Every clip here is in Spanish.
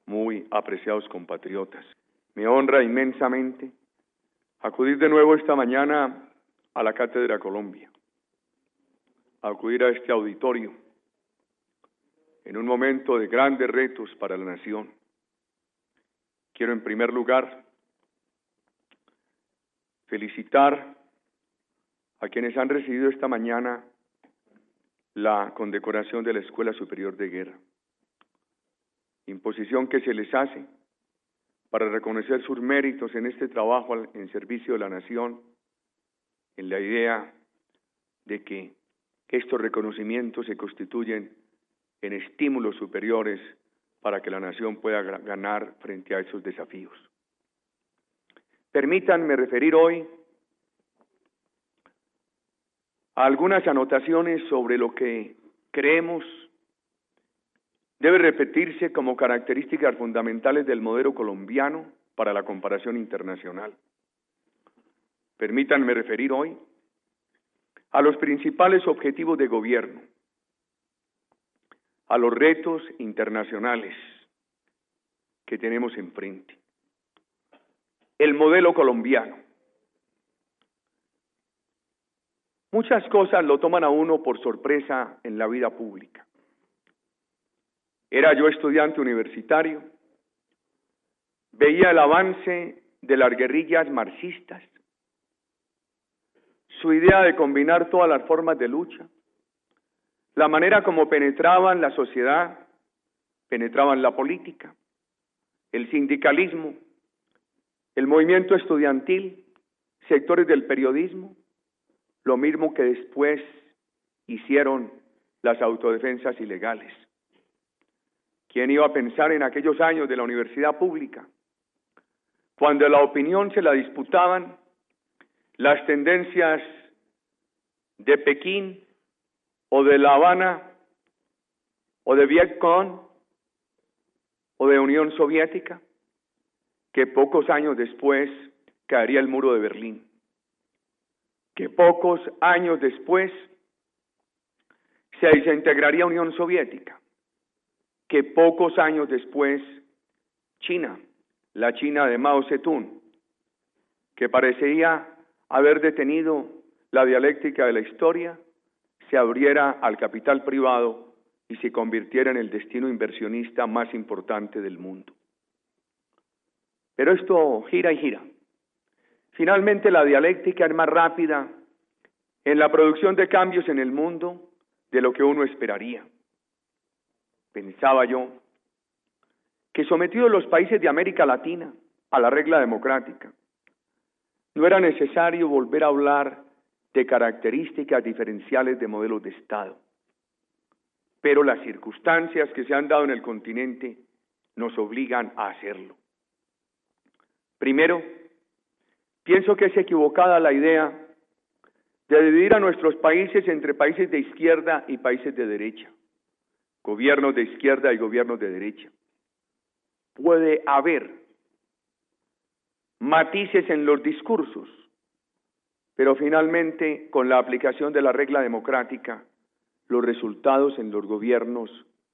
muy apreciados compatriotas. Me honra inmensamente acudir de nuevo esta mañana a la Cátedra Colombia, acudir a este auditorio en un momento de grandes retos para la nación. Quiero en primer lugar felicitar a quienes han recibido esta mañana la condecoración de la Escuela Superior de Guerra, imposición que se les hace para reconocer sus méritos en este trabajo en servicio de la nación, en la idea de que estos reconocimientos se constituyen en estímulos superiores para que la nación pueda ganar frente a esos desafíos. Permítanme referir hoy a algunas anotaciones sobre lo que creemos debe repetirse como características fundamentales del modelo colombiano para la comparación internacional. Permítanme referir hoy a los principales objetivos de gobierno, a los retos internacionales que tenemos enfrente. El modelo colombiano. Muchas cosas lo toman a uno por sorpresa en la vida pública. Era yo estudiante universitario, veía el avance de las guerrillas marxistas, su idea de combinar todas las formas de lucha, la manera como penetraban la sociedad, penetraban la política, el sindicalismo, el movimiento estudiantil, sectores del periodismo, lo mismo que después hicieron las autodefensas ilegales. ¿Quién iba a pensar en aquellos años de la universidad pública, cuando la opinión se la disputaban las tendencias de Pekín o de La Habana o de Vietcong o de Unión Soviética, que pocos años después caería el muro de Berlín, que pocos años después se desintegraría Unión Soviética, que pocos años después China, la China de Mao Zedong, que parecía haber detenido la dialéctica de la historia, se abriera al capital privado y se convirtiera en el destino inversionista más importante del mundo. Pero esto gira y gira. Finalmente la dialéctica es más rápida en la producción de cambios en el mundo de lo que uno esperaría. Pensaba yo que sometidos los países de América Latina a la regla democrática, no era necesario volver a hablar de características diferenciales de modelos de Estado. Pero las circunstancias que se han dado en el continente nos obligan a hacerlo. Primero, pienso que es equivocada la idea de dividir a nuestros países entre países de izquierda y países de derecha, gobiernos de izquierda y gobiernos de derecha. Puede haber matices en los discursos, pero finalmente, con la aplicación de la regla democrática, los resultados en los gobiernos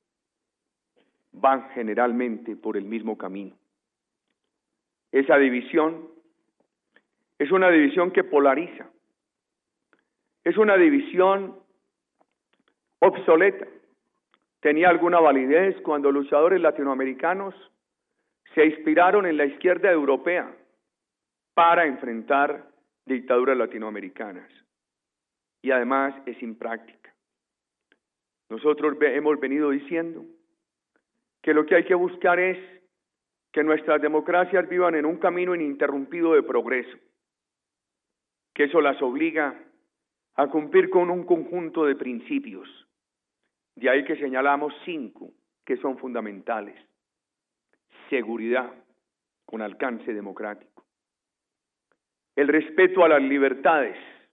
van generalmente por el mismo camino. Esa división es una división que polariza, es una división obsoleta. Tenía alguna validez cuando luchadores latinoamericanos se inspiraron en la izquierda europea para enfrentar dictaduras latinoamericanas. Y además es impráctica. Nosotros hemos venido diciendo que lo que hay que buscar es que nuestras democracias vivan en un camino ininterrumpido de progreso, que eso las obliga a cumplir con un conjunto de principios. De ahí que señalamos 5 que son fundamentales. Seguridad con alcance democrático, el respeto a las libertades,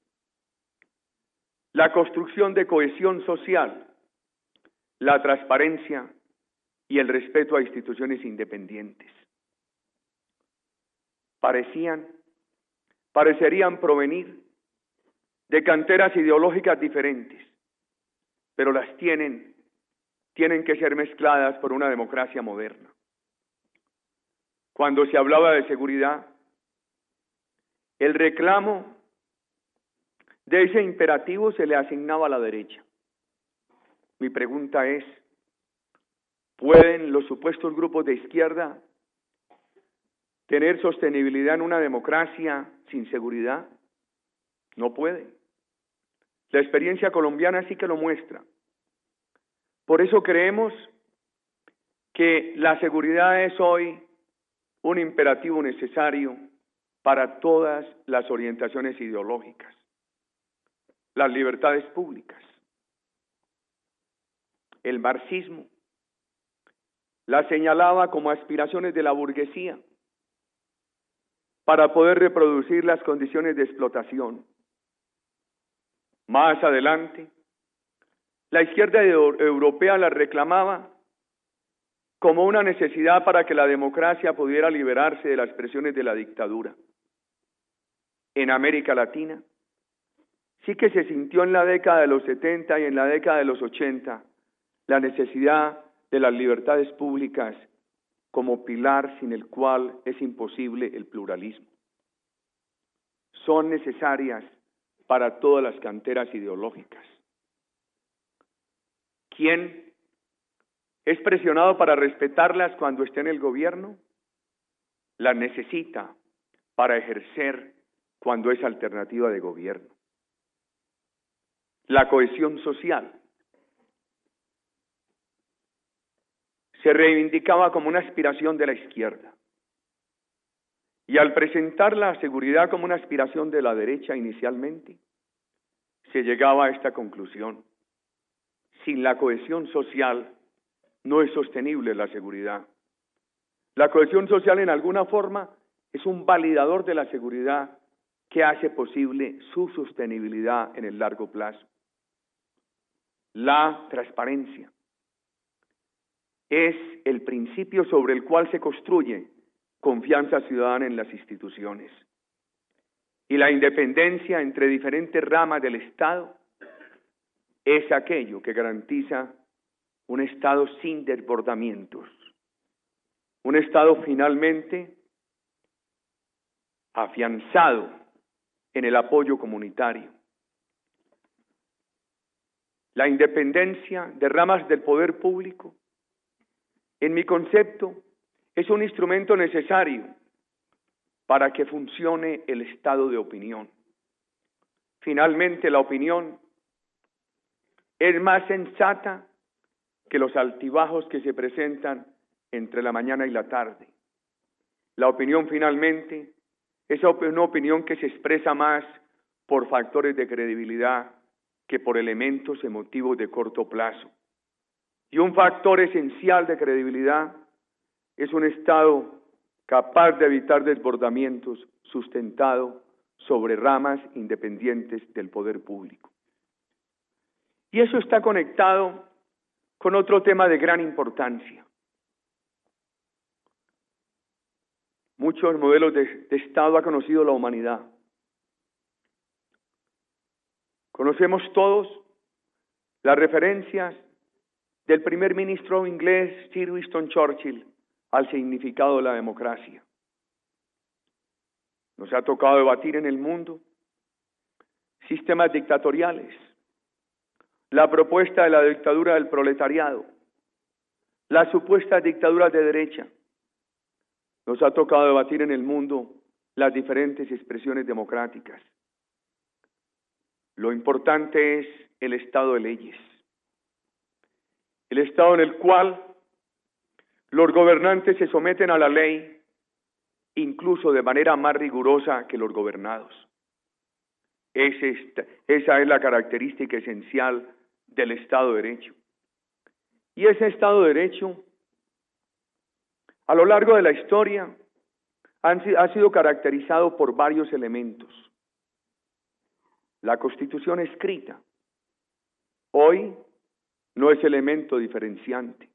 la construcción de cohesión social, la transparencia y el respeto a instituciones independientes. Parecerían provenir de canteras ideológicas diferentes, pero las tienen que ser mezcladas por una democracia moderna. cuando se hablaba de seguridad, el reclamo de ese imperativo se le asignaba a la derecha. Mi pregunta es, ¿pueden los supuestos grupos de izquierda tener sostenibilidad en una democracia sin seguridad? No pueden. La experiencia colombiana sí que lo muestra. Por eso creemos que la seguridad es hoy un imperativo necesario para todas las orientaciones ideológicas, las libertades públicas. El marxismo la señalaba como aspiraciones de la burguesía para poder reproducir las condiciones de explotación. Más adelante, la izquierda europea la reclamaba como una necesidad para que la democracia pudiera liberarse de las presiones de la dictadura. En América Latina, sí que se sintió en la década de los 70 y en la década de los 80 la necesidad de las libertades públicas como pilar sin el cual es imposible el pluralismo. Son necesarias para todas las canteras ideológicas. ¿Quién es presionado para respetarlas cuando esté en el gobierno? Las necesita para ejercer cuando es alternativa de gobierno. La cohesión social se reivindicaba como una aspiración de la izquierda. Y al presentar la seguridad como una aspiración de la derecha inicialmente, se llegaba a esta conclusión. Sin la cohesión social no es sostenible la seguridad. La cohesión social en alguna forma es un validador de la seguridad que hace posible su sostenibilidad en el largo plazo. La transparencia es el principio sobre el cual se construye confianza ciudadana en las instituciones. Y la independencia entre diferentes ramas del Estado es aquello que garantiza un Estado sin desbordamientos, un Estado finalmente afianzado en el apoyo comunitario. La independencia de ramas del poder público, en mi concepto, es un instrumento necesario para que funcione el estado de opinión. Finalmente, la opinión es más sensata que los altibajos que se presentan entre la mañana y la tarde. La opinión finalmente es una opinión que se expresa más por factores de credibilidad que por elementos emotivos de corto plazo. Y un factor esencial de credibilidad es un Estado capaz de evitar desbordamientos sustentado sobre ramas independientes del poder público. Y eso está conectado con otro tema de gran importancia. Muchos modelos de Estado ha conocido la humanidad. Conocemos todos las referencias del primer ministro inglés Sir Winston Churchill al significado de la democracia. Nos ha tocado debatir en el mundo sistemas dictatoriales, la propuesta de la dictadura del proletariado, las supuestas dictaduras de derecha. Nos ha tocado debatir en el mundo las diferentes expresiones democráticas. Lo importante es el Estado de leyes, el Estado en el cual los gobernantes se someten a la ley, incluso de manera más rigurosa que los gobernados. Esa es la característica esencial del Estado de Derecho. Y ese Estado de Derecho, a lo largo de la historia, ha sido caracterizado por varios elementos. La Constitución escrita hoy no es elemento diferenciante.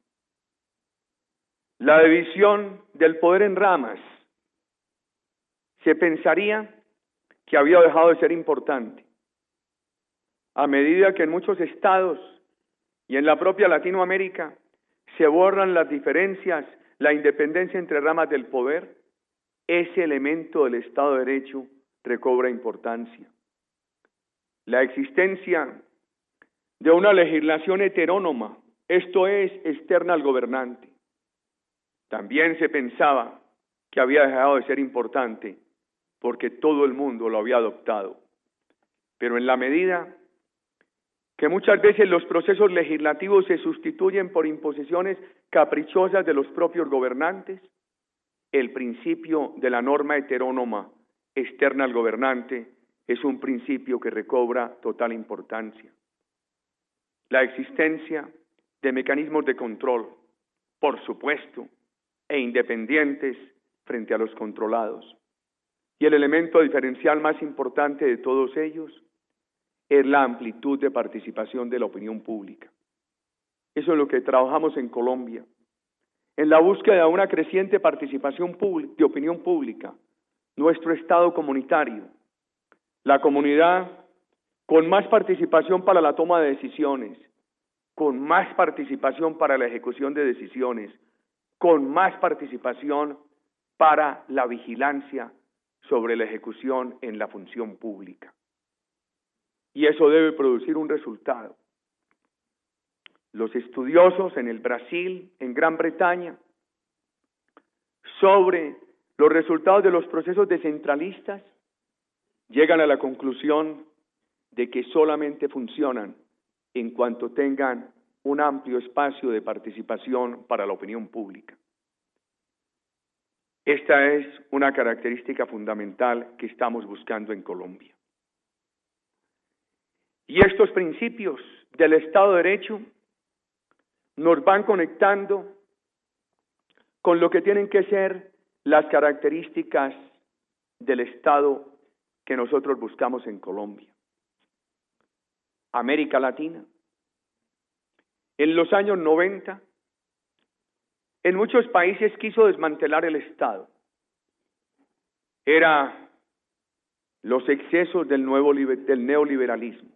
La división del poder en ramas se pensaría que había dejado de ser importante, a medida que en muchos estados y en la propia Latinoamérica se borran las diferencias la independencia entre ramas del poder, ese elemento del Estado de Derecho recobra importancia. La existencia de una legislación heterónoma, esto es, externa al gobernante, también se pensaba que había dejado de ser importante porque todo el mundo lo había adoptado. Pero en la medida que muchas veces los procesos legislativos se sustituyen por imposiciones caprichosas de los propios gobernantes, el principio de la norma heterónoma externa al gobernante es un principio que recobra total importancia. La existencia de mecanismos de control, por supuesto, e independientes frente a los controlados. Y el elemento diferencial más importante de todos ellos es la amplitud de participación de la opinión pública. Eso es lo que trabajamos en Colombia, en la búsqueda de una creciente participación de opinión pública, nuestro Estado comunitario, la comunidad con más participación para la toma de decisiones, con más participación para la ejecución de decisiones, con más participación para la vigilancia sobre la ejecución en la función pública. Y eso debe producir un resultado. Los estudiosos en el Brasil, en Gran Bretaña, sobre los resultados de los procesos descentralistas, llegan a la conclusión de que solamente funcionan en cuanto tengan un amplio espacio de participación para la opinión pública. Esta es una característica fundamental que estamos buscando en Colombia. Y estos principios del Estado de Derecho nos van conectando con lo que tienen que ser las características del Estado que nosotros buscamos en Colombia. América Latina. En los años 90, en muchos países quiso desmantelar el Estado. Era los excesos del neoliberalismo.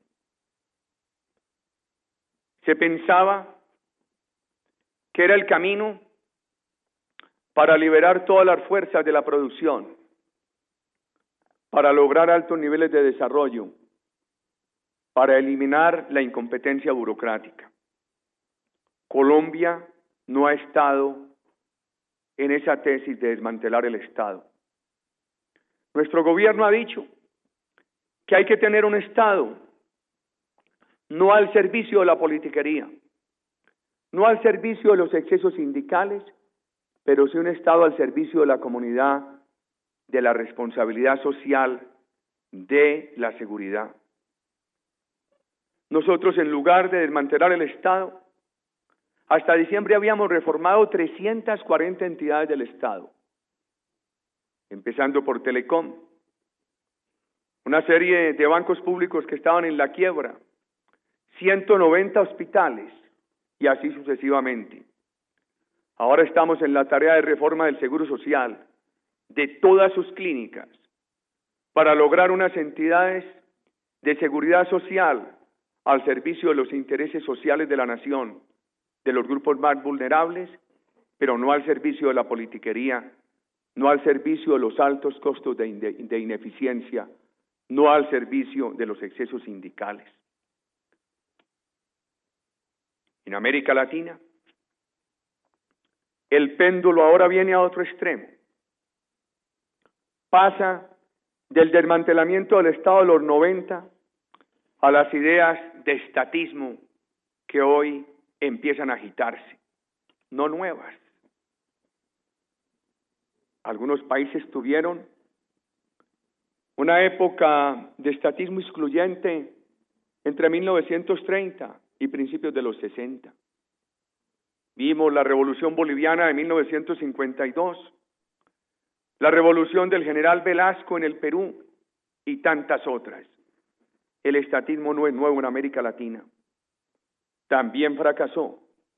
Se pensaba que era el camino para liberar todas las fuerzas de la producción, para lograr altos niveles de desarrollo, para eliminar la incompetencia burocrática. Colombia no ha estado en esa tesis de desmantelar el Estado. Nuestro gobierno ha dicho que hay que tener un Estado no al servicio de la politiquería, no al servicio de los excesos sindicales, pero sí un Estado al servicio de la comunidad, de la responsabilidad social, de la seguridad. Nosotros, en lugar de desmantelar el Estado, hasta diciembre habíamos reformado 340 entidades del Estado, empezando por Telecom, una serie de bancos públicos que estaban en la quiebra, 190 hospitales y así sucesivamente. Ahora estamos en la tarea de reforma del Seguro Social, de todas sus clínicas, para lograr unas entidades de seguridad social al servicio de los intereses sociales de la nación, de los grupos más vulnerables, pero no al servicio de la politiquería, no al servicio de los altos costos de ineficiencia, no al servicio de los excesos sindicales. En América Latina, el péndulo ahora viene a otro extremo. Pasa del desmantelamiento del Estado de los 90 a las ideas de estatismo que hoy empiezan a agitarse, no nuevas. Algunos países tuvieron una época de estatismo excluyente entre 1930 y principios de los 60. Vimos la Revolución Boliviana de 1952, la revolución del general Velasco en el Perú y tantas otras. El estatismo no es nuevo en América Latina. También fracasó.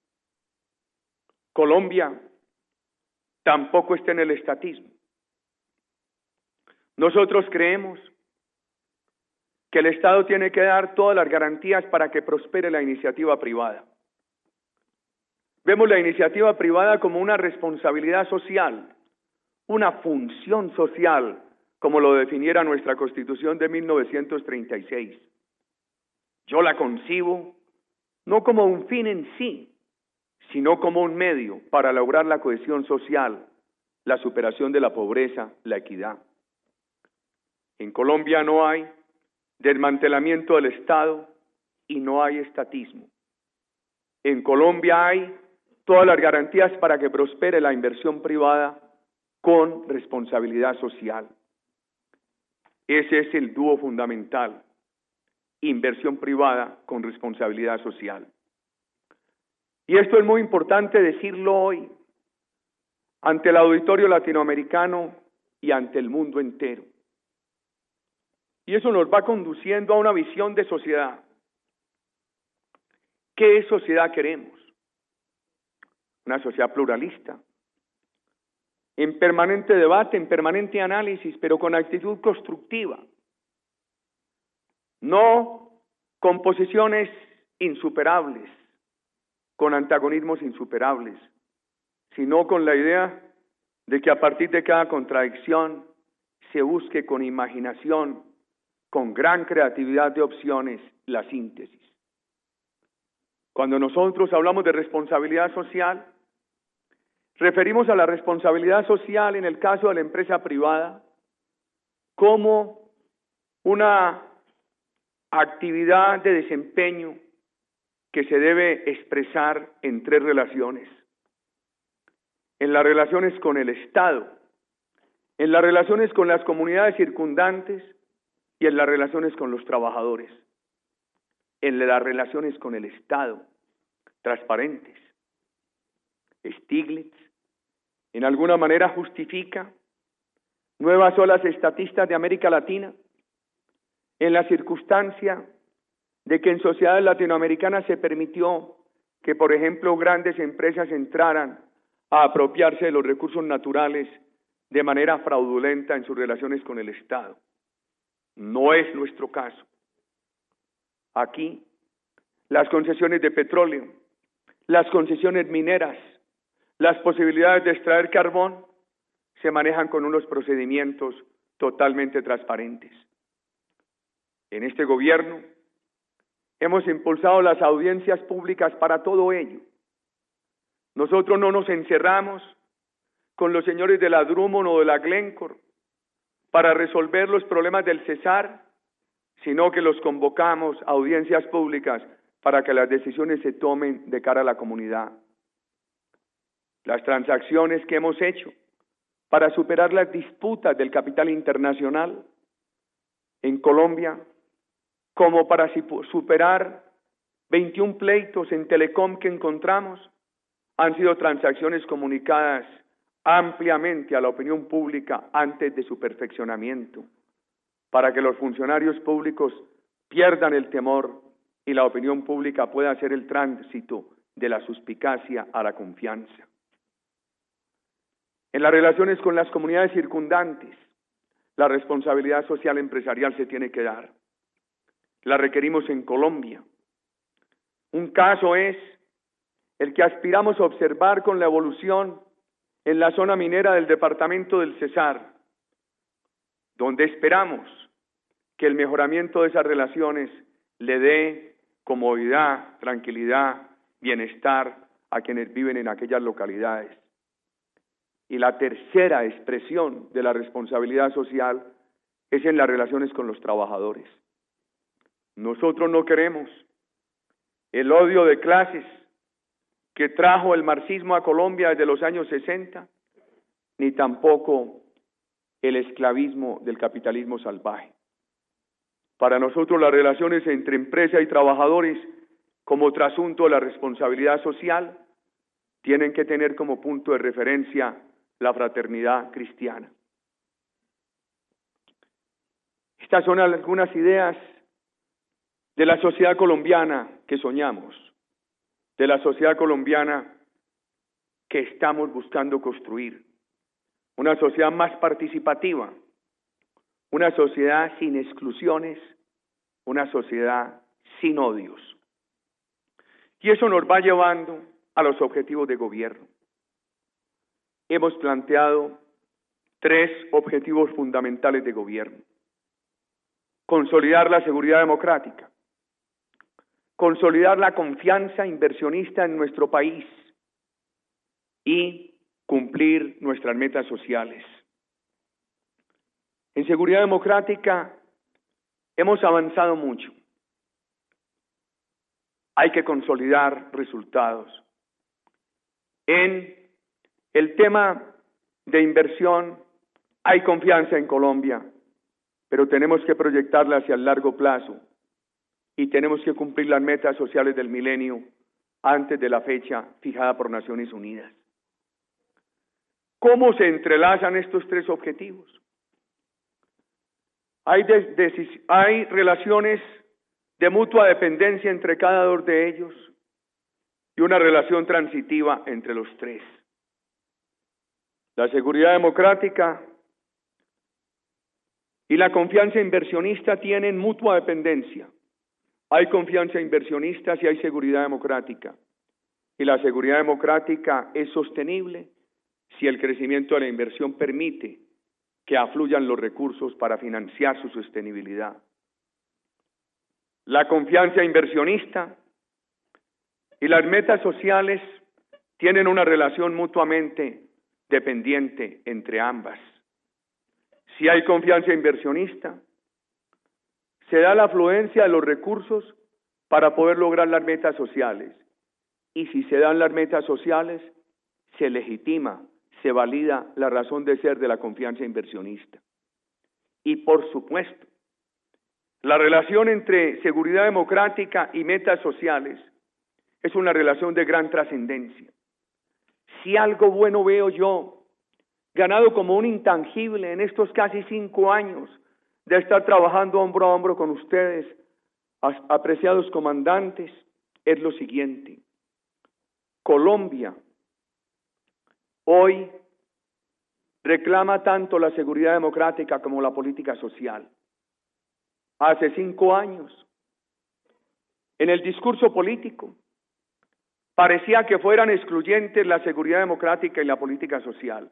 Colombia tampoco está en el estatismo. Nosotros creemos que el Estado tiene que dar todas las garantías para que prospere la iniciativa privada. Vemos la iniciativa privada como una responsabilidad social, una función social, como lo definiera nuestra Constitución de 1936. Yo la concibo no como un fin en sí, sino como un medio para lograr la cohesión social, la superación de la pobreza, la equidad. En Colombia no hay desmantelamiento del Estado y no hay estatismo. En Colombia hay todas las garantías para que prospere la inversión privada con responsabilidad social. Ese es el dúo fundamental, inversión privada con responsabilidad social. Y esto es muy importante decirlo hoy, ante el auditorio latinoamericano y ante el mundo entero. Y eso nos va conduciendo a una visión de sociedad. ¿Qué sociedad queremos? Una sociedad pluralista, en permanente debate, en permanente análisis, pero con actitud constructiva. No con posiciones insuperables, con antagonismos insuperables, sino con la idea de que a partir de cada contradicción se busque con imaginación, con gran creatividad de opciones, la síntesis. Cuando nosotros hablamos de responsabilidad social, referimos a la responsabilidad social en el caso de la empresa privada como una actividad de desempeño que se debe expresar en tres relaciones. En las relaciones con el Estado, en las relaciones con las comunidades circundantes y en las relaciones con los trabajadores. En las relaciones con el Estado, transparentes. Stiglitz, en alguna manera justifica nuevas olas estatistas de América Latina en la circunstancia de que en sociedades latinoamericanas se permitió que, por ejemplo, grandes empresas entraran a apropiarse de los recursos naturales de manera fraudulenta en sus relaciones con el Estado. No es nuestro caso. Aquí, las concesiones de petróleo, las concesiones mineras, las posibilidades de extraer carbón se manejan con unos procedimientos totalmente transparentes. En este gobierno hemos impulsado las audiencias públicas para todo ello. Nosotros no nos encerramos con los señores de la Drummond o de la Glencore para resolver los problemas del Cesar, sino que los convocamos a audiencias públicas para que las decisiones se tomen de cara a la comunidad. Las transacciones que hemos hecho para superar las disputas del capital internacional en Colombia, como para superar 21 pleitos en Telecom que encontramos, han sido transacciones comunicadas ampliamente a la opinión pública antes de su perfeccionamiento, para que los funcionarios públicos pierdan el temor y la opinión pública pueda hacer el tránsito de la suspicacia a la confianza. En las relaciones con las comunidades circundantes, la responsabilidad social empresarial se tiene que dar. La requerimos en Colombia. Un caso es el que aspiramos a observar con la evolución en la zona minera del departamento del Cesar, donde esperamos que el mejoramiento de esas relaciones le dé comodidad, tranquilidad, bienestar a quienes viven en aquellas localidades. Y la tercera expresión de la responsabilidad social es en las relaciones con los trabajadores. Nosotros no queremos el odio de clases que trajo el marxismo a Colombia desde los años 60, ni tampoco el esclavismo del capitalismo salvaje. Para nosotros las relaciones entre empresa y trabajadores como trasunto de la responsabilidad social tienen que tener como punto de referencia la fraternidad cristiana. Estas son algunas ideas de la sociedad colombiana que soñamos, de la sociedad colombiana que estamos buscando construir. Una sociedad más participativa, una sociedad sin exclusiones, una sociedad sin odios. Y eso nos va llevando a los objetivos de gobierno. Hemos planteado 3 objetivos fundamentales de gobierno: consolidar la seguridad democrática, consolidar la confianza inversionista en nuestro país y cumplir nuestras metas sociales. En seguridad democrática hemos avanzado mucho. Hay que consolidar resultados. En el tema de inversión hay confianza en Colombia, pero tenemos que proyectarla hacia el largo plazo y tenemos que cumplir las metas sociales del milenio antes de la fecha fijada por Naciones Unidas. ¿Cómo se entrelazan estos 3 objetivos? Hay relaciones de mutua dependencia entre cada 2 de ellos y una relación transitiva entre los 3. La seguridad democrática y la confianza inversionista tienen mutua dependencia. Hay confianza inversionista si hay seguridad democrática. Y la seguridad democrática es sostenible si el crecimiento de la inversión permite que afluyan los recursos para financiar su sostenibilidad. La confianza inversionista y las metas sociales tienen una relación mutuamente dependiente entre ambas. Si hay confianza inversionista, se da la afluencia de los recursos para poder lograr las metas sociales. Y si se dan las metas sociales, se legitima, se valida la razón de ser de la confianza inversionista. Y por supuesto, la relación entre seguridad democrática y metas sociales es una relación de gran trascendencia. Si algo bueno veo yo, ganado como un intangible en estos casi 5 años de estar trabajando hombro a hombro con ustedes, apreciados comandantes, es lo siguiente: Colombia hoy reclama tanto la seguridad democrática como la política social. Hace 5 años, en el discurso político, parecía que fueran excluyentes la seguridad democrática y la política social.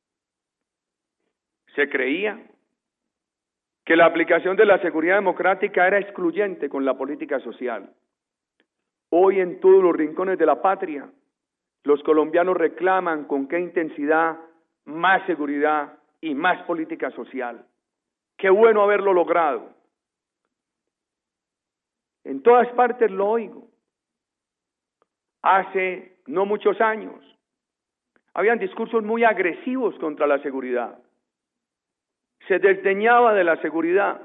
Se creía que la aplicación de la seguridad democrática era excluyente con la política social. Hoy en todos los rincones de la patria, los colombianos reclaman con qué intensidad más seguridad y más política social. Qué bueno haberlo logrado. En todas partes lo oigo. Hace no muchos años, habían discursos muy agresivos contra la seguridad. Se desdeñaba de la seguridad.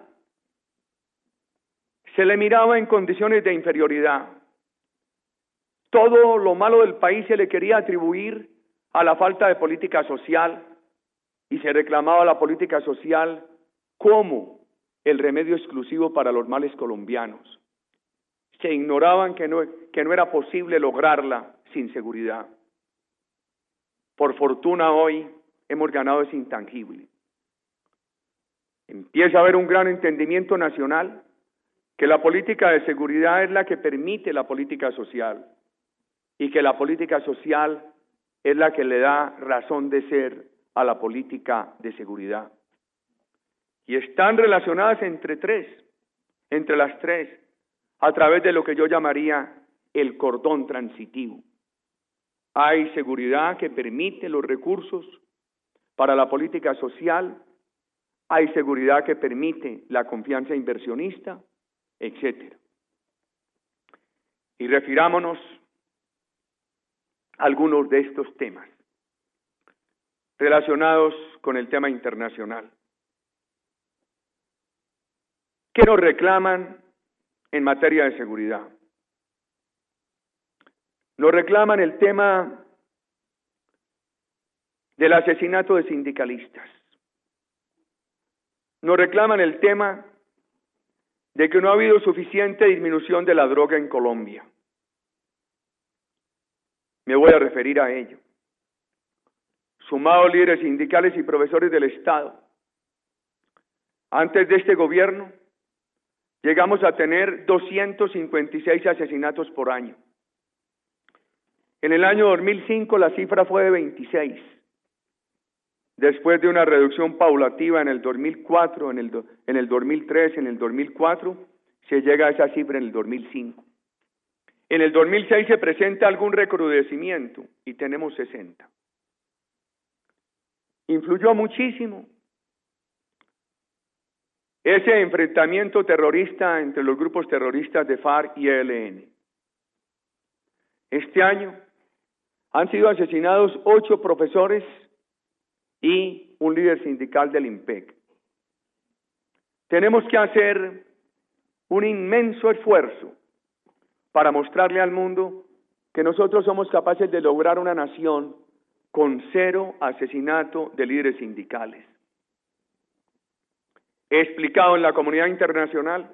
Se le miraba en condiciones de inferioridad. Todo lo malo del país se le quería atribuir a la falta de política social y se reclamaba la política social como el remedio exclusivo para los males colombianos. Se ignoraban que no era posible lograrla sin seguridad. Por fortuna hoy hemos ganado ese intangible. Empieza a haber un gran entendimiento nacional que la política de seguridad es la que permite la política social y que la política social es la que le da razón de ser a la política de seguridad. Y están relacionadas entre las tres, a través de lo que yo llamaría el cordón transitivo. Hay seguridad que permite los recursos para la política social, hay seguridad que permite la confianza inversionista, etc. Y refirámonos a algunos de estos temas relacionados con el tema internacional. ¿Qué nos reclaman en materia de seguridad? Nos reclaman el tema del asesinato de sindicalistas. Nos reclaman el tema de que no ha habido suficiente disminución de la droga en Colombia. Me voy a referir a ello. Sumados líderes sindicales y profesores del Estado, antes de este gobierno, llegamos a tener 256 asesinatos por año. En el año 2005 la cifra fue de 26. Después de una reducción paulativa en el 2004, en el 2003, en el 2004, se llega a esa cifra en el 2005. En el 2006 se presenta algún recrudecimiento y tenemos 60. Influyó muchísimo ese enfrentamiento terrorista entre los grupos terroristas de FARC y ELN. Este año han sido asesinados 8 profesores y un líder sindical del IMPEC. Tenemos que hacer un inmenso esfuerzo para mostrarle al mundo que nosotros somos capaces de lograr una nación con 0 asesinato de líderes sindicales. He explicado en la comunidad internacional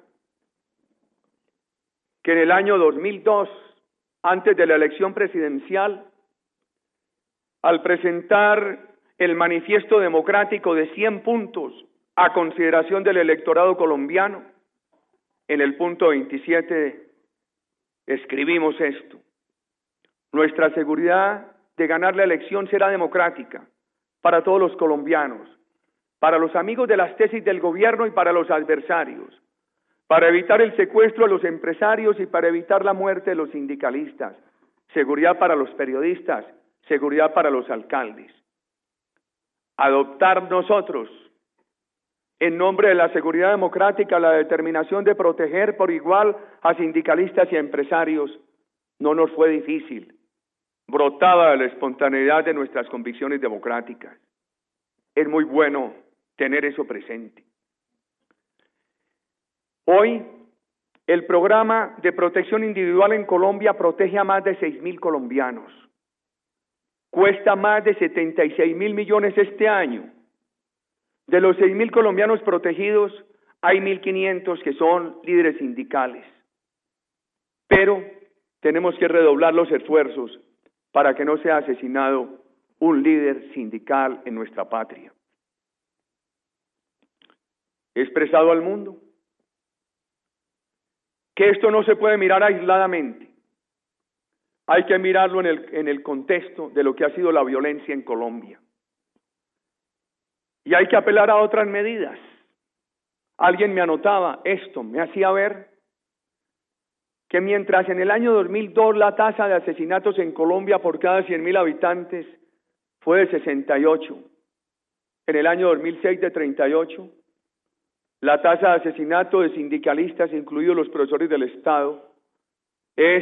que en el año 2002, antes de la elección presidencial, al presentar el manifiesto democrático de 100 puntos a consideración del electorado colombiano, en el punto 27 escribimos esto: nuestra seguridad de ganar la elección será democrática para todos los colombianos, para los amigos de las tesis del gobierno y para los adversarios, para evitar el secuestro de los empresarios y para evitar la muerte de los sindicalistas, seguridad para los periodistas, seguridad para los alcaldes. Adoptar nosotros, en nombre de la seguridad democrática, la determinación de proteger por igual a sindicalistas y a empresarios, no nos fue difícil, brotaba de la espontaneidad de nuestras convicciones democráticas. Es muy bueno tener eso presente. Hoy, el programa de protección individual en Colombia protege a más de 6.000 colombianos. Cuesta más de 76.000 millones este año. De los 6.000 colombianos protegidos, hay 1.500 que son líderes sindicales. Pero tenemos que redoblar los esfuerzos para que no sea asesinado un líder sindical en nuestra patria. He expresado al mundo que esto no se puede mirar aisladamente. Hay que mirarlo en el contexto de lo que ha sido la violencia en Colombia. Y hay que apelar a otras medidas. Alguien me anotaba esto, me hacía ver que mientras en el año 2002 la tasa de asesinatos en Colombia por cada 100.000 habitantes fue de 68, en el año 2006 de 38, la tasa de asesinato de sindicalistas, incluidos los profesores del Estado, es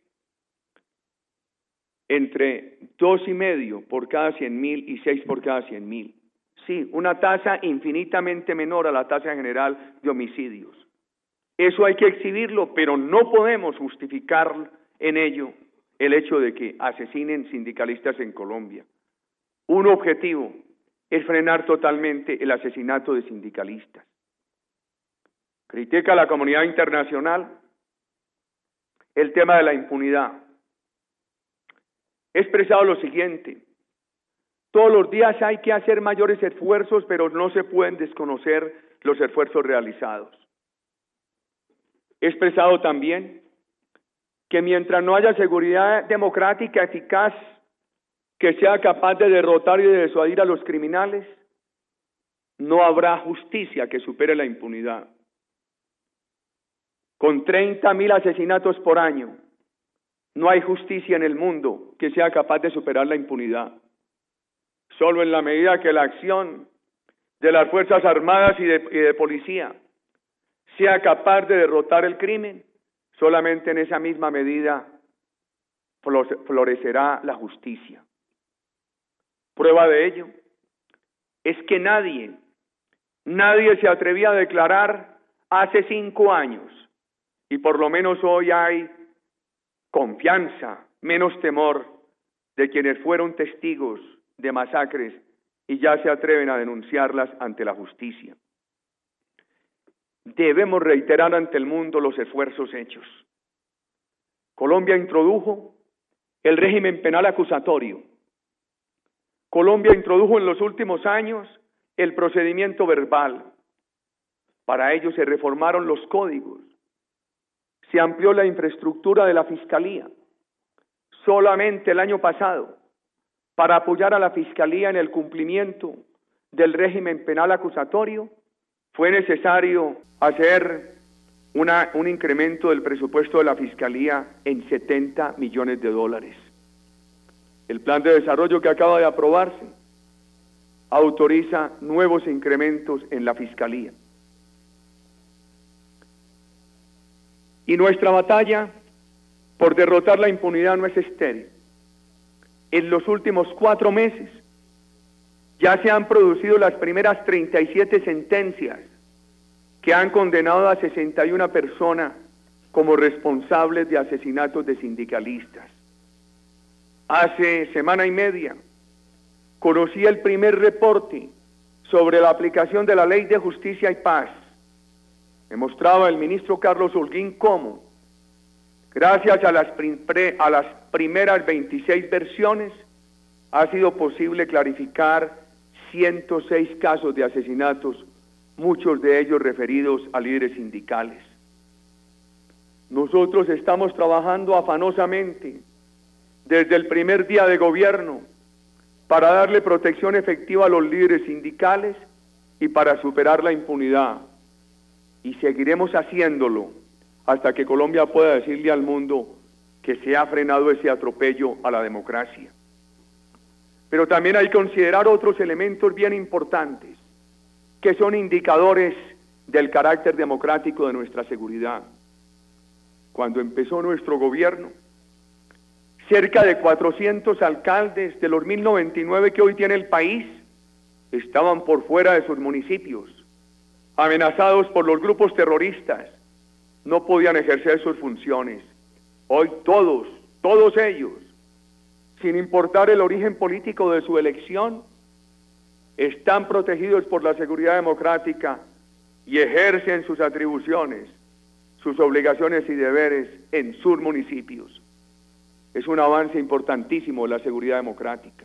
entre 2,5 por cada 100.000 y 6 por cada 100.000. Sí, una tasa infinitamente menor a la tasa general de homicidios. Eso hay que exhibirlo, pero no podemos justificar en ello el hecho de que asesinen sindicalistas en Colombia. Un objetivo es frenar totalmente el asesinato de sindicalistas. Critica a la comunidad internacional el tema de la impunidad. He expresado lo siguiente: todos los días hay que hacer mayores esfuerzos, pero no se pueden desconocer los esfuerzos realizados. He expresado también que mientras no haya seguridad democrática eficaz que sea capaz de derrotar y de disuadir a los criminales, no habrá justicia que supere la impunidad. Con 30.000 asesinatos por año, no hay justicia en el mundo que sea capaz de superar la impunidad. Solo en la medida que la acción de las Fuerzas Armadas y de policía sea capaz de derrotar el crimen, solamente en esa misma medida florecerá la justicia. Prueba de ello es que nadie se atrevía a declarar hace 5 años, y por lo menos hoy hay confianza, menos temor de quienes fueron testigos de masacres y ya se atreven a denunciarlas ante la justicia. Debemos reiterar ante el mundo los esfuerzos hechos. Colombia introdujo el régimen penal acusatorio. Colombia introdujo en los últimos años el procedimiento verbal. Para ello se reformaron los códigos. Se amplió la infraestructura de la Fiscalía. Solamente el año pasado, para apoyar a la Fiscalía en el cumplimiento del régimen penal acusatorio, fue necesario hacer un incremento del presupuesto de la Fiscalía en $70 millones. El plan de desarrollo que acaba de aprobarse autoriza nuevos incrementos en la Fiscalía. Y nuestra batalla por derrotar la impunidad no es estéril. En los últimos 4 meses ya se han producido las primeras 37 sentencias que han condenado a 61 personas como responsables de asesinatos de sindicalistas. Hace semana y media conocí el primer reporte sobre la aplicación de la Ley de Justicia y Paz. Me mostraba el ministro Carlos Holguín cómo, gracias a las primeras 26 versiones, ha sido posible clarificar 106 casos de asesinatos, muchos de ellos referidos a líderes sindicales. Nosotros estamos trabajando afanosamente desde el primer día de gobierno para darle protección efectiva a los líderes sindicales y para superar la impunidad. Y seguiremos haciéndolo hasta que Colombia pueda decirle al mundo que se ha frenado ese atropello a la democracia. Pero también hay que considerar otros elementos bien importantes, que son indicadores del carácter democrático de nuestra seguridad. Cuando empezó nuestro gobierno, cerca de 400 alcaldes de los 1099 que hoy tiene el país estaban por fuera de sus municipios, amenazados por los grupos terroristas, no podían ejercer sus funciones. Hoy todos ellos, sin importar el origen político de su elección, están protegidos por la seguridad democrática y ejercen sus atribuciones, sus obligaciones y deberes en sus municipios. Es un avance importantísimo la seguridad democrática.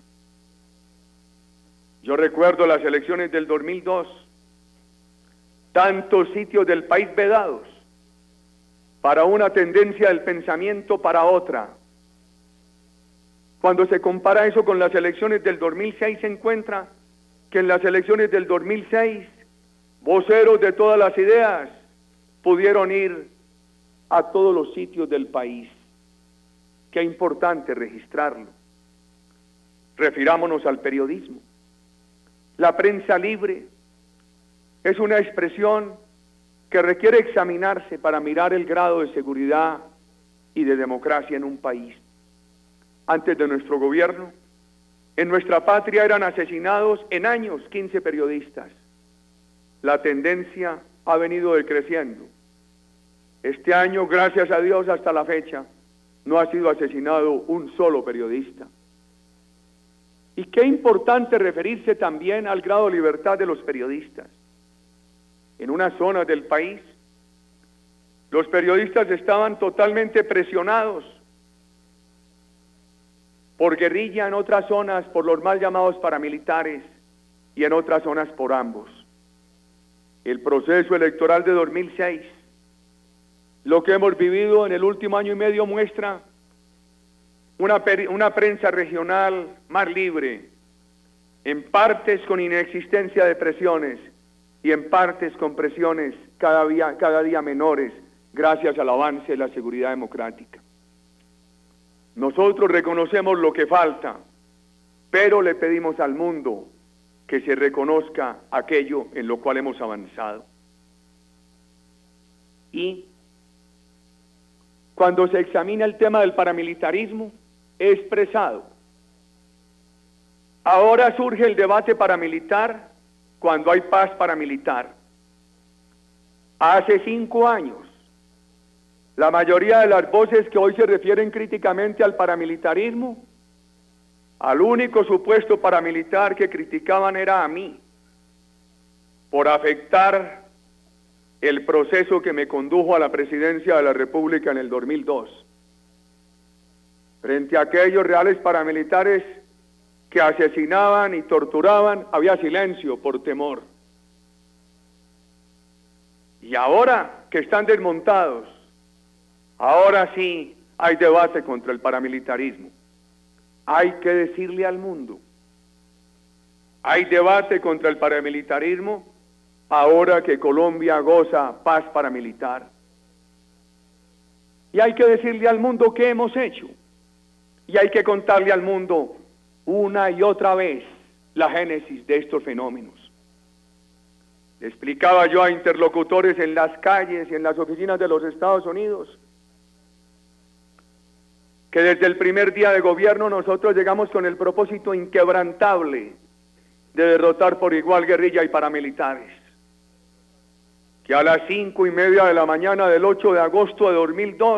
Yo recuerdo las elecciones del 2002, tantos sitios del país vedados, para una tendencia del pensamiento para otra. Cuando se compara eso con las elecciones del 2006, se encuentra que en las elecciones del 2006, voceros de todas las ideas pudieron ir a todos los sitios del país. Qué importante registrarlo. Refirámonos al periodismo. La prensa libre es una expresión que requiere examinarse para mirar el grado de seguridad y de democracia en un país. Antes de nuestro gobierno, en nuestra patria eran asesinados en años 15 periodistas. La tendencia ha venido decreciendo. Este año, gracias a Dios, hasta la fecha, no ha sido asesinado un solo periodista. Y qué importante referirse también al grado de libertad de los periodistas. En unas zonas del país, los periodistas estaban totalmente presionados por guerrilla, en otras zonas por los mal llamados paramilitares y en otras zonas por ambos. El proceso electoral de 2006, lo que hemos vivido en el último año y medio, muestra una prensa regional más libre, en partes con inexistencia de presiones y en partes con presiones cada día menores, gracias al avance de la seguridad democrática. Nosotros reconocemos lo que falta, pero le pedimos al mundo que se reconozca aquello en lo cual hemos avanzado. Y cuando se examina el tema del paramilitarismo, he expresado, ahora surge el debate paramilitar cuando hay paz paramilitar. Hace 5 años, la mayoría de las voces que hoy se refieren críticamente al paramilitarismo, al único supuesto paramilitar que criticaban era a mí, por afectar el proceso que me condujo a la presidencia de la República en el 2002. Frente a aquellos reales paramilitares que asesinaban y torturaban, había silencio por temor. Y ahora que están desmontados, ahora sí hay debate contra el paramilitarismo. Hay que decirle al mundo, hay debate contra el paramilitarismo ahora que Colombia goza paz paramilitar. Y hay que decirle al mundo qué hemos hecho. Y hay que contarle al mundo una y otra vez la génesis de estos fenómenos. Le explicaba yo a interlocutores en las calles y en las oficinas de los Estados Unidos que desde el primer día de gobierno nosotros llegamos con el propósito inquebrantable de derrotar por igual guerrilla y paramilitares. Que a las 5:30 de la mañana del 8 de agosto de 2002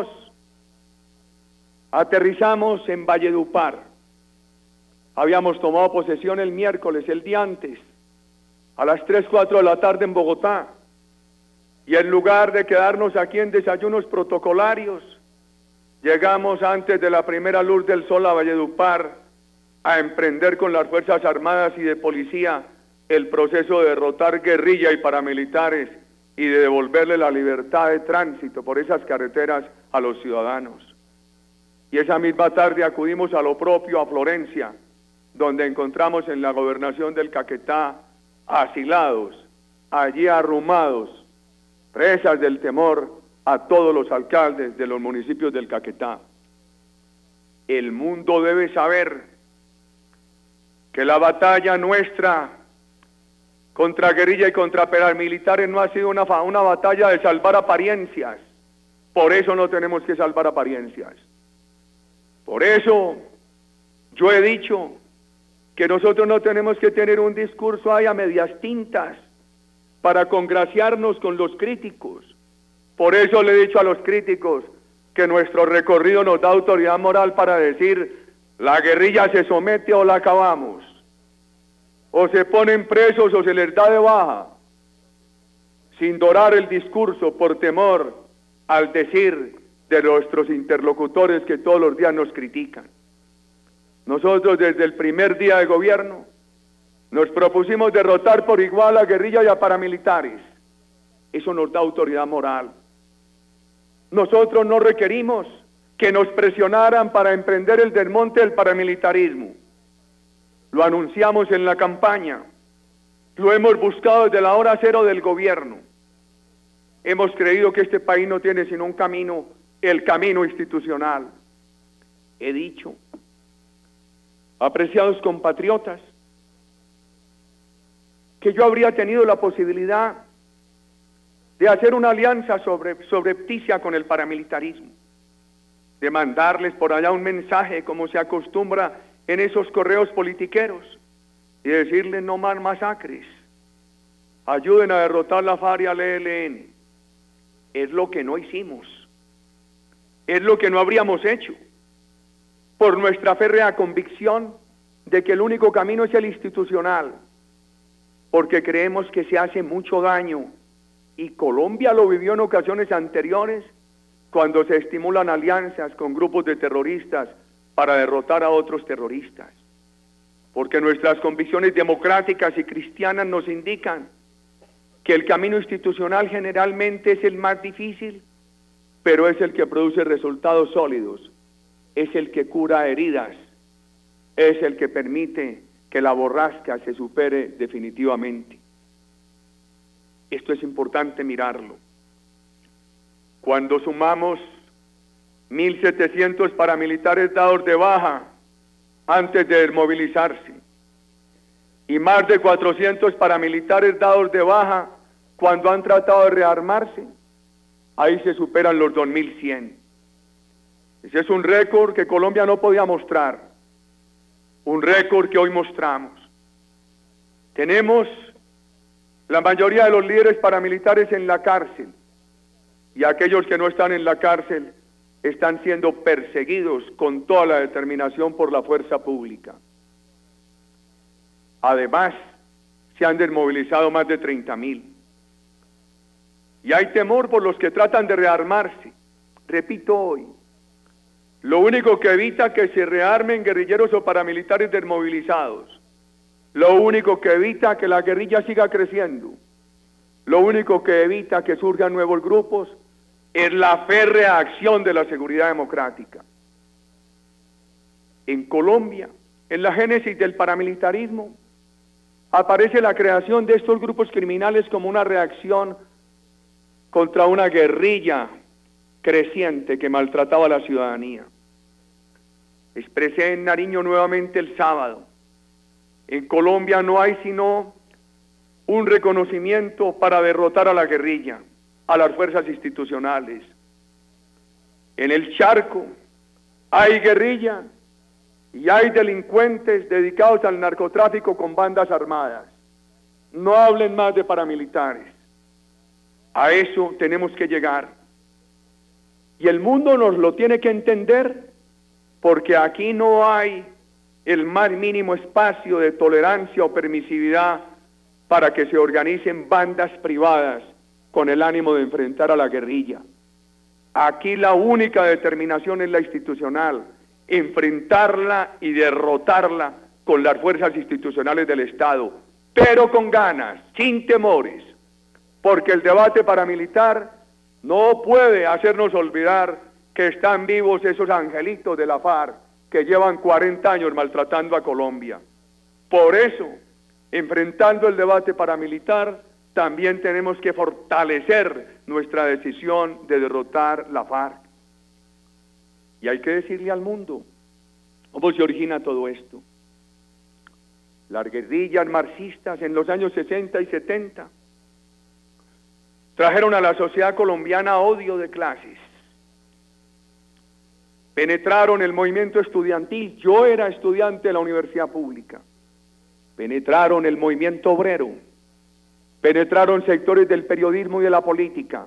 aterrizamos en Valledupar. Habíamos tomado posesión el miércoles, el día antes, a las 3, 4 de la tarde en Bogotá, y en lugar de quedarnos aquí en desayunos protocolarios, llegamos antes de la primera luz del sol a Valledupar a emprender con las Fuerzas Armadas y de Policía el proceso de derrotar guerrilla y paramilitares y de devolverle la libertad de tránsito por esas carreteras a los ciudadanos. Y esa misma tarde acudimos a lo propio, a Florencia, donde encontramos en la gobernación del Caquetá asilados, allí arrumados, presas del temor a todos los alcaldes de los municipios del Caquetá. El mundo debe saber que la batalla nuestra contra guerrilla y contra paramilitares no ha sido una batalla de salvar apariencias. Por eso no tenemos que salvar apariencias. Por eso yo he dicho que nosotros no tenemos que tener un discurso ahí a medias tintas para congraciarnos con los críticos. Por eso le he dicho a los críticos que nuestro recorrido nos da autoridad moral para decir: la guerrilla se somete o la acabamos, o se ponen presos o se les da de baja, sin dorar el discurso por temor al decir de nuestros interlocutores que todos los días nos critican. Nosotros desde el primer día de gobierno nos propusimos derrotar por igual a guerrilla y a paramilitares. Eso nos da autoridad moral. Nosotros no requerimos que nos presionaran para emprender el desmonte del paramilitarismo. Lo anunciamos en la campaña, lo hemos buscado desde la hora cero del gobierno. Hemos creído que este país no tiene sino un camino, el camino institucional. He dicho, apreciados compatriotas, que yo habría tenido la posibilidad de hacer una alianza sobrepticia con el paramilitarismo, de mandarles por allá un mensaje como se acostumbra en esos correos politiqueros y decirles: no más masacres, ayuden a derrotar la FARC y al ELN. Es lo que no hicimos, es lo que no habríamos hecho, por nuestra férrea convicción de que el único camino es el institucional, porque creemos que se hace mucho daño, y Colombia lo vivió en ocasiones anteriores, cuando se estimulan alianzas con grupos de terroristas para derrotar a otros terroristas, porque nuestras convicciones democráticas y cristianas nos indican que el camino institucional generalmente es el más difícil, pero es el que produce resultados sólidos, es el que cura heridas, es el que permite que la borrasca se supere definitivamente. Esto es importante mirarlo. Cuando sumamos 1.700 paramilitares dados de baja antes de desmovilizarse y más de 400 paramilitares dados de baja cuando han tratado de rearmarse, ahí se superan los 2.100. Ese es un récord que Colombia no podía mostrar, un récord que hoy mostramos. Tenemos la mayoría de los líderes paramilitares en la cárcel, y aquellos que no están en la cárcel están siendo perseguidos con toda la determinación por la fuerza pública. Además, se han desmovilizado más de 30.000. Y hay temor por los que tratan de rearmarse. Repito hoy, lo único que evita que se rearmen guerrilleros o paramilitares desmovilizados, lo único que evita que la guerrilla siga creciendo, lo único que evita que surjan nuevos grupos, es la férrea acción de la seguridad democrática. En Colombia, en la génesis del paramilitarismo, aparece la creación de estos grupos criminales como una reacción contra una guerrilla creciente que maltrataba a la ciudadanía. Expresé en Nariño nuevamente el sábado: en Colombia no hay sino un reconocimiento para derrotar a la guerrilla, a las fuerzas institucionales. En el Charco hay guerrilla y hay delincuentes dedicados al narcotráfico con bandas armadas. No hablen más de paramilitares. A eso tenemos que llegar. Y el mundo nos lo tiene que entender, porque aquí no hay el más mínimo espacio de tolerancia o permisividad para que se organicen bandas privadas con el ánimo de enfrentar a la guerrilla. Aquí la única determinación es la institucional, enfrentarla y derrotarla con las fuerzas institucionales del Estado, pero con ganas, sin temores, porque el debate paramilitar no puede hacernos olvidar que están vivos esos angelitos de la FARC que llevan 40 años maltratando a Colombia. Por eso, enfrentando el debate paramilitar, también tenemos que fortalecer nuestra decisión de derrotar la FARC. Y hay que decirle al mundo cómo se origina todo esto. Las guerrillas marxistas en los años 60 y 70 trajeron a la sociedad colombiana odio de clases. Penetraron el movimiento estudiantil. Yo era estudiante de la universidad pública. Penetraron el movimiento obrero. Penetraron sectores del periodismo y de la política.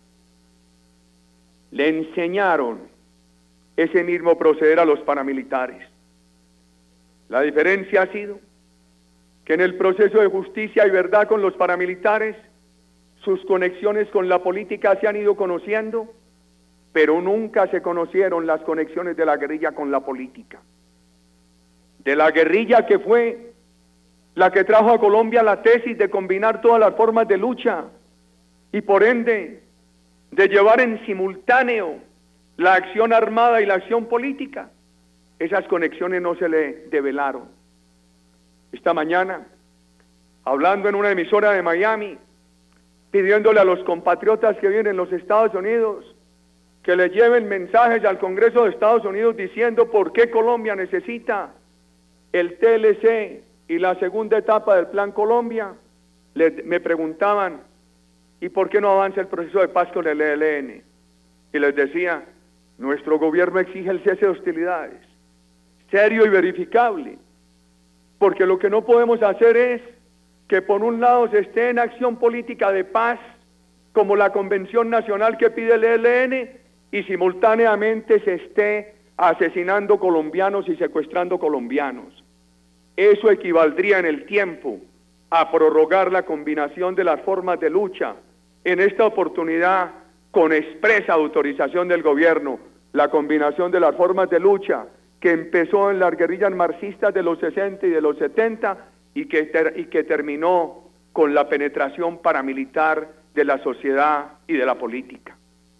Le enseñaron ese mismo proceder a los paramilitares. La diferencia ha sido que en el proceso de justicia y verdad con los paramilitares, sus conexiones con la política se han ido conociendo, pero nunca se conocieron las conexiones de la guerrilla con la política. De la guerrilla que fue la que trajo a Colombia la tesis de combinar todas las formas de lucha y por ende de llevar en simultáneo la acción armada y la acción política. Esas conexiones no se le develaron. Esta mañana, hablando en una emisora de Miami, pidiéndole a los compatriotas que viven en los Estados Unidos que le lleven mensajes al Congreso de Estados Unidos diciendo por qué Colombia necesita el TLC y la segunda etapa del Plan Colombia, me preguntaban, ¿y por qué no avanza el proceso de paz con el ELN? Y les decía, nuestro gobierno exige el cese de hostilidades, serio y verificable, porque lo que no podemos hacer es que por un lado se esté en acción política de paz, como la Convención Nacional que pide el ELN, y simultáneamente se esté asesinando colombianos y secuestrando colombianos. Eso equivaldría en el tiempo a prorrogar la combinación de las formas de lucha, en esta oportunidad con expresa autorización del gobierno, la combinación de las formas de lucha que empezó en las guerrillas marxistas de los 60 y de los 70 y que terminó con la penetración paramilitar de la sociedad y de la política.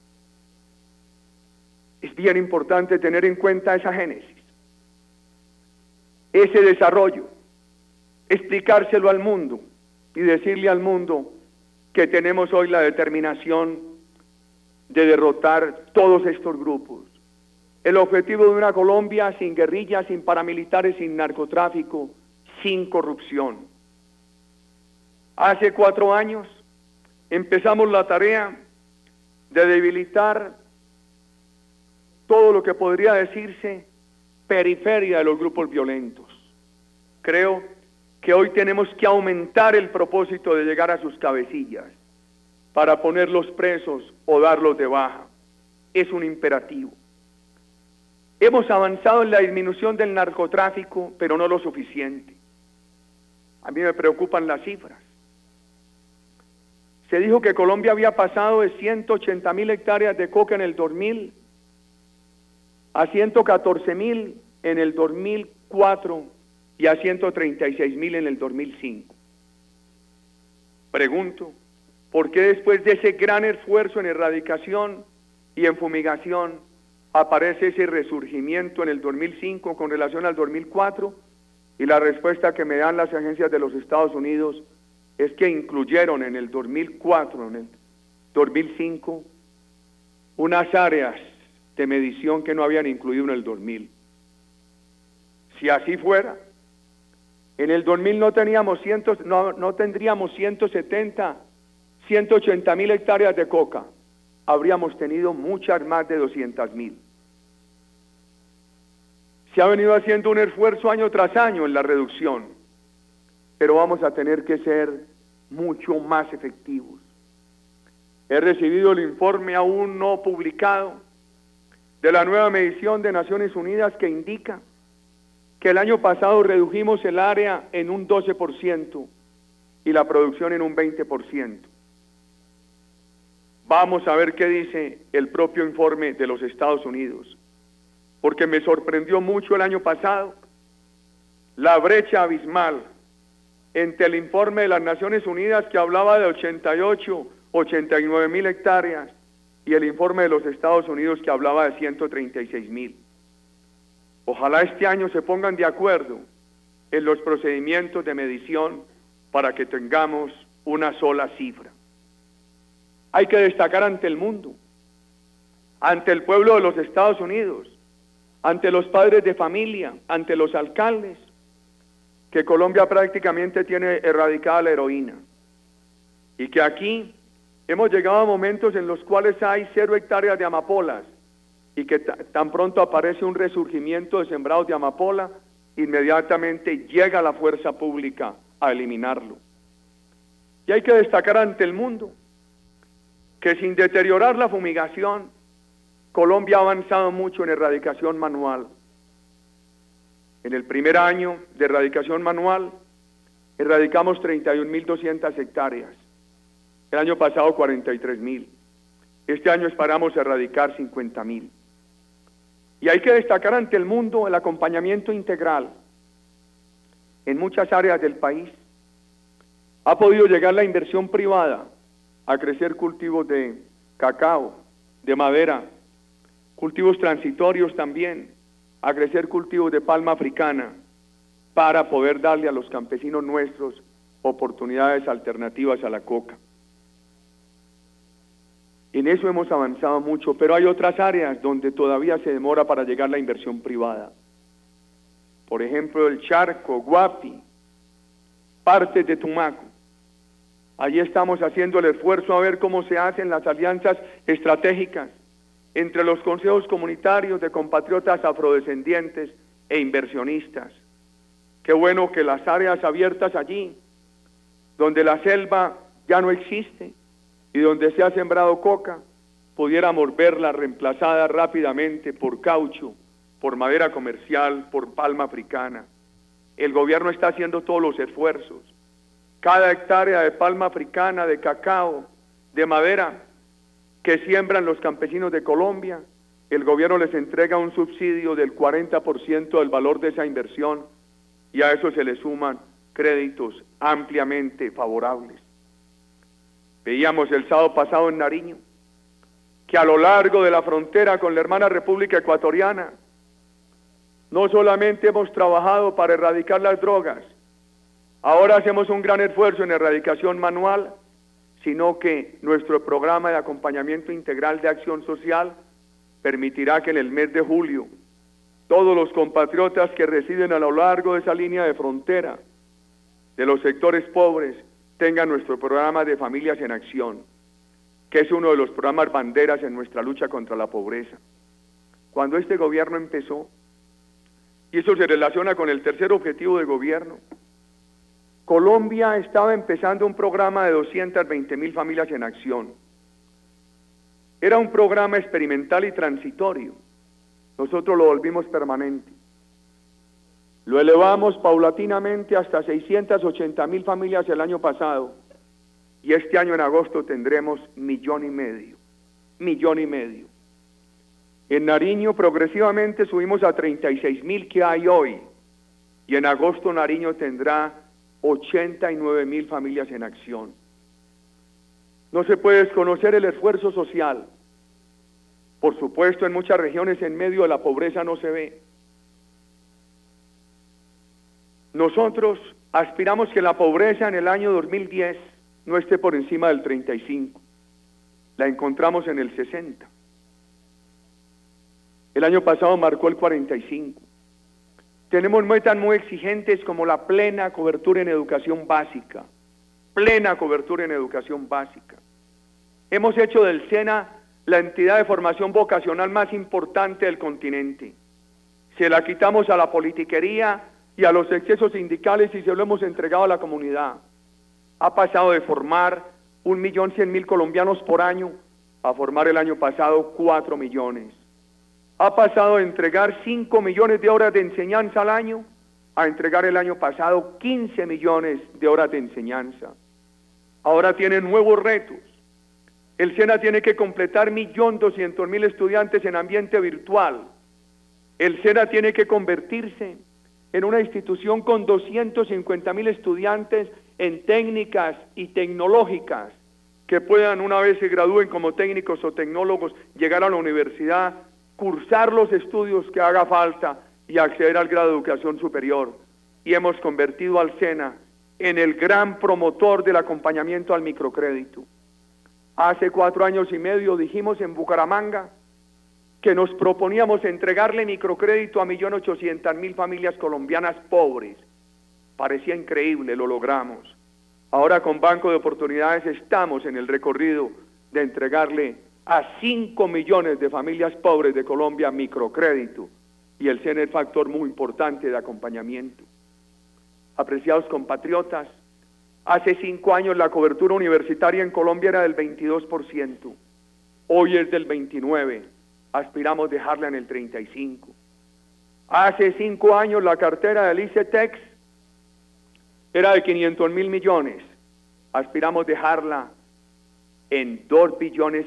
Es bien importante tener en cuenta esa génesis, ese desarrollo, explicárselo al mundo y decirle al mundo que tenemos hoy la determinación de derrotar todos estos grupos. El objetivo de una Colombia sin guerrillas, sin paramilitares, sin narcotráfico, sin corrupción. Hace 4 años empezamos la tarea de debilitar todo lo que podría decirse periferia de los grupos violentos. Creo que hoy tenemos que aumentar el propósito de llegar a sus cabecillas para ponerlos presos o darlos de baja. Es un imperativo. Hemos avanzado en la disminución del narcotráfico, pero no lo suficiente. A mí me preocupan las cifras. Se dijo que Colombia había pasado de 180.000 hectáreas de coca en el 2000 a 114.000 en el 2004 y a 136.000 en el 2005. Pregunto, ¿por qué después de ese gran esfuerzo en erradicación y en fumigación aparece ese resurgimiento en el 2005 con relación al 2004, y la respuesta que me dan las agencias de los Estados Unidos es que incluyeron en el 2004, en el 2005, unas áreas de medición que no habían incluido en el 2000. Si así fuera, en el 2000 no tendríamos 170, 180 mil hectáreas de coca, habríamos tenido muchas más de 200 mil. Se ha venido haciendo un esfuerzo año tras año en la reducción, pero vamos a tener que ser mucho más efectivos. He recibido el informe aún no publicado de la nueva medición de Naciones Unidas que indica que el año pasado redujimos el área en un 12% y la producción en un 20%. Vamos a ver qué dice el propio informe de los Estados Unidos, porque me sorprendió mucho el año pasado la brecha abismal entre el informe de las Naciones Unidas que hablaba de 88, 89 mil hectáreas y el informe de los Estados Unidos que hablaba de 136 mil. Ojalá este año se pongan de acuerdo en los procedimientos de medición para que tengamos una sola cifra. Hay que destacar ante el mundo, ante el pueblo de los Estados Unidos, ante los padres de familia, ante los alcaldes, que Colombia prácticamente tiene erradicada la heroína y que aquí hemos llegado a momentos en los cuales hay 0 hectáreas de amapolas y que tan pronto aparece un resurgimiento de sembrados de amapola, inmediatamente llega la fuerza pública a eliminarlo. Y hay que destacar ante el mundo que sin deteriorar la fumigación, Colombia ha avanzado mucho en erradicación manual. En el primer año de erradicación manual, erradicamos 31.200 hectáreas. El año pasado 43.000. Este año esperamos erradicar 50.000. Y hay que destacar ante el mundo el acompañamiento integral. En muchas áreas del país ha podido llegar la inversión privada a crecer cultivos de cacao, de madera, cultivos transitorios también, a crecer cultivos de palma africana, para poder darle a los campesinos nuestros oportunidades alternativas a la coca. En eso hemos avanzado mucho, pero hay otras áreas donde todavía se demora para llegar la inversión privada. Por ejemplo, el Charco, Guapi, partes de Tumaco. Allí estamos haciendo el esfuerzo a ver cómo se hacen las alianzas estratégicas entre los consejos comunitarios de compatriotas afrodescendientes e inversionistas. Qué bueno que las áreas abiertas allí, donde la selva ya no existe y donde se ha sembrado coca, pudiéramos verla reemplazada rápidamente por caucho, por madera comercial, por palma africana. El gobierno está haciendo todos los esfuerzos. Cada hectárea de palma africana, de cacao, de madera que siembran los campesinos de Colombia, el gobierno les entrega un subsidio del 40% del valor de esa inversión y a eso se le suman créditos ampliamente favorables. Veíamos el sábado pasado en Nariño que a lo largo de la frontera con la hermana República Ecuatoriana no solamente hemos trabajado para erradicar las drogas, ahora hacemos un gran esfuerzo en erradicación manual, sino que nuestro programa de acompañamiento integral de acción social permitirá que en el mes de julio todos los compatriotas que residen a lo largo de esa línea de frontera de los sectores pobres tengan nuestro programa de Familias en Acción, que es uno de los programas banderas en nuestra lucha contra la pobreza. Cuando este gobierno empezó, y eso se relaciona con el tercer objetivo de gobierno, Colombia estaba empezando un programa de 220.000 familias en acción. Era un programa experimental y transitorio. Nosotros lo volvimos permanente. Lo elevamos paulatinamente hasta 680.000 familias el año pasado. Y este año en agosto tendremos 1,500,000. 1,500,000. En Nariño progresivamente subimos a 36.000 que hay hoy. Y en agosto Nariño tendrá 89.000 familias en acción. No se puede desconocer el esfuerzo social Por supuesto, en muchas regiones en medio de la pobreza no se ve. Nosotros aspiramos que la pobreza en el año 2010 no esté por encima del 35. La encontramos en el 60. El año pasado marcó el 45. Tenemos metas muy exigentes como la plena cobertura en educación básica. Plena cobertura en educación básica. Hemos hecho del SENA la entidad de formación vocacional más importante del continente. Se la quitamos a la politiquería y a los excesos sindicales y se lo hemos entregado a la comunidad. Ha pasado de formar 1.100.000 colombianos por año a formar el año pasado 4 millones. Ha pasado de entregar 5 millones de horas de enseñanza al año a entregar el año pasado 15 millones de horas de enseñanza. Ahora tiene nuevos retos. El SENA tiene que completar 1.200.000 estudiantes en ambiente virtual. El SENA tiene que convertirse en una institución con 250.000 estudiantes en técnicas y tecnológicas que puedan, una vez se gradúen como técnicos o tecnólogos, llegar a la universidad, cursar los estudios que haga falta y acceder al grado de educación superior. Y hemos convertido al SENA en el gran promotor del acompañamiento al microcrédito. Hace 4 años y medio dijimos en Bucaramanga que nos proponíamos entregarle microcrédito a 1.800.000 familias colombianas pobres. Parecía increíble, lo logramos. Ahora con Banco de Oportunidades estamos en el recorrido de entregarle a 5 millones de familias pobres de Colombia microcrédito, y el SENA es factor muy importante de acompañamiento. Apreciados compatriotas, hace 5 años la cobertura universitaria en Colombia era del 22%, hoy es del 29%, aspiramos dejarla en el 35%. Hace 5 años la cartera del ICETEX era de 500.000 millones, aspiramos dejarla en 2,5 billones.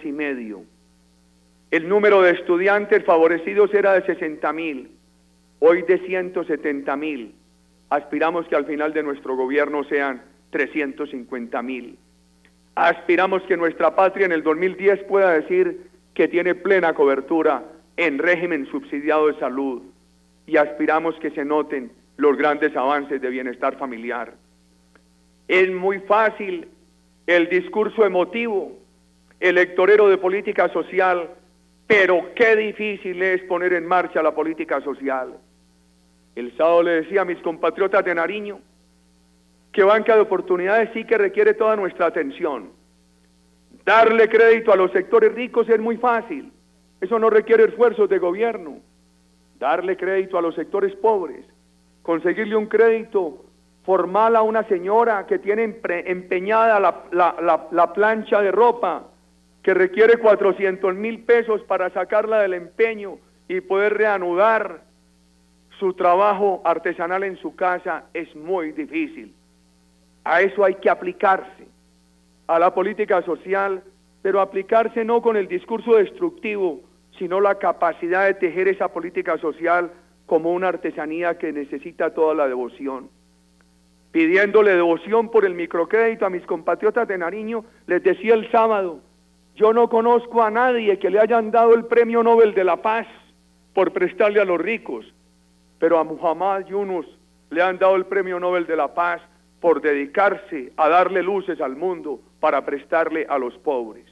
El número de estudiantes favorecidos era de 60.000, hoy de 170.000, aspiramos que al final de nuestro gobierno sean 350.000. Aspiramos que nuestra patria en el 2010 pueda decir que tiene plena cobertura en régimen subsidiado de salud, y aspiramos que se noten los grandes avances de bienestar familiar. Es muy fácil el discurso emotivo, electorero de política social, pero qué difícil es poner en marcha la política social. El sábado le decía a mis compatriotas de Nariño que Banca de Oportunidades sí que requiere toda nuestra atención. Darle crédito a los sectores ricos es muy fácil, eso no requiere esfuerzos de gobierno. Darle crédito a los sectores pobres, conseguirle un crédito formal a una señora que tiene empeñada la plancha de ropa, que requiere 400.000 pesos para sacarla del empeño y poder reanudar su trabajo artesanal en su casa, es muy difícil. A eso hay que aplicarse, a la política social, pero aplicarse no con el discurso destructivo, sino la capacidad de tejer esa política social como una artesanía que necesita toda la devoción. Pidiéndole devoción por el microcrédito a mis compatriotas de Nariño, les decía el sábado, yo no conozco a nadie que le hayan dado el Premio Nobel de la Paz por prestarle a los ricos, pero a Muhammad Yunus le han dado el Premio Nobel de la Paz por dedicarse a darle luces al mundo para prestarle a los pobres.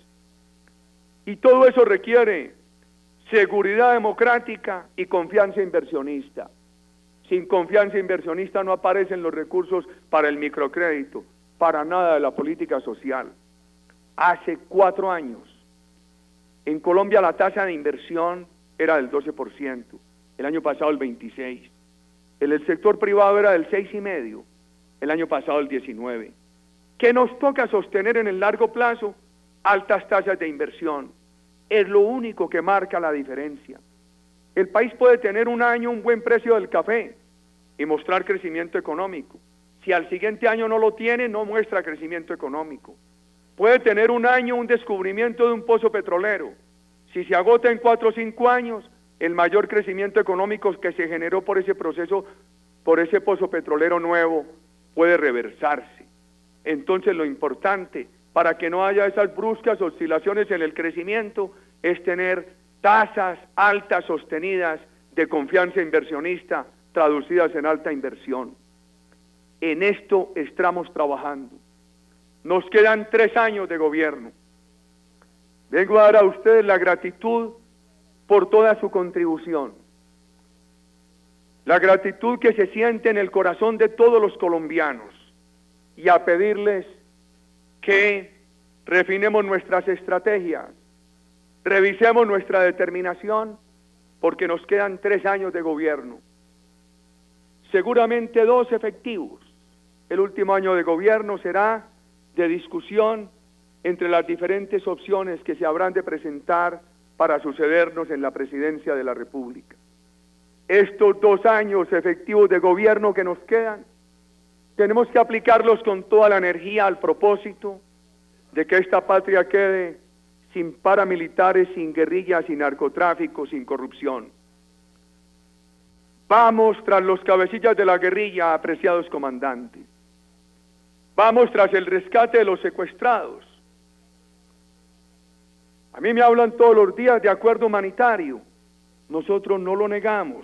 Y todo eso requiere seguridad democrática y confianza inversionista. Sin confianza inversionista no aparecen los recursos para el microcrédito, para nada de la política social. Hace 4 años, en Colombia la tasa de inversión era del 12%, el año pasado el 26%. En el sector privado era del 6,5%, el año pasado el 19%. ¿Qué nos toca sostener en el largo plazo? Altas tasas de inversión. Es lo único que marca la diferencia. El país puede tener un año un buen precio del café y mostrar crecimiento económico. Si al siguiente año no lo tiene, no muestra crecimiento económico. Puede tener un año un descubrimiento de un pozo petrolero. Si se agota en 4 o 5 años, el mayor crecimiento económico que se generó por ese proceso, por ese pozo petrolero nuevo, puede reversarse. Entonces lo importante, para que no haya esas bruscas oscilaciones en el crecimiento, es tener tasas altas sostenidas de confianza inversionista traducidas en alta inversión. En esto estamos trabajando. Nos quedan 3 años de gobierno. Vengo a dar a ustedes la gratitud por toda su contribución. La gratitud que se siente en el corazón de todos los colombianos y a pedirles que refinemos nuestras estrategias, revisemos nuestra determinación, porque nos quedan 3 años de gobierno. Seguramente 2 efectivos. El último año de gobierno será de discusión entre las diferentes opciones que se habrán de presentar para sucedernos en la presidencia de la República. Estos 2 años efectivos de gobierno que nos quedan, tenemos que aplicarlos con toda la energía al propósito de que esta patria quede sin paramilitares, sin guerrillas, sin narcotráfico, sin corrupción. Vamos tras los cabecillas de la guerrilla, apreciados comandantes. Vamos tras el rescate de los secuestrados. A mí me hablan todos los días de acuerdo humanitario. Nosotros no lo negamos.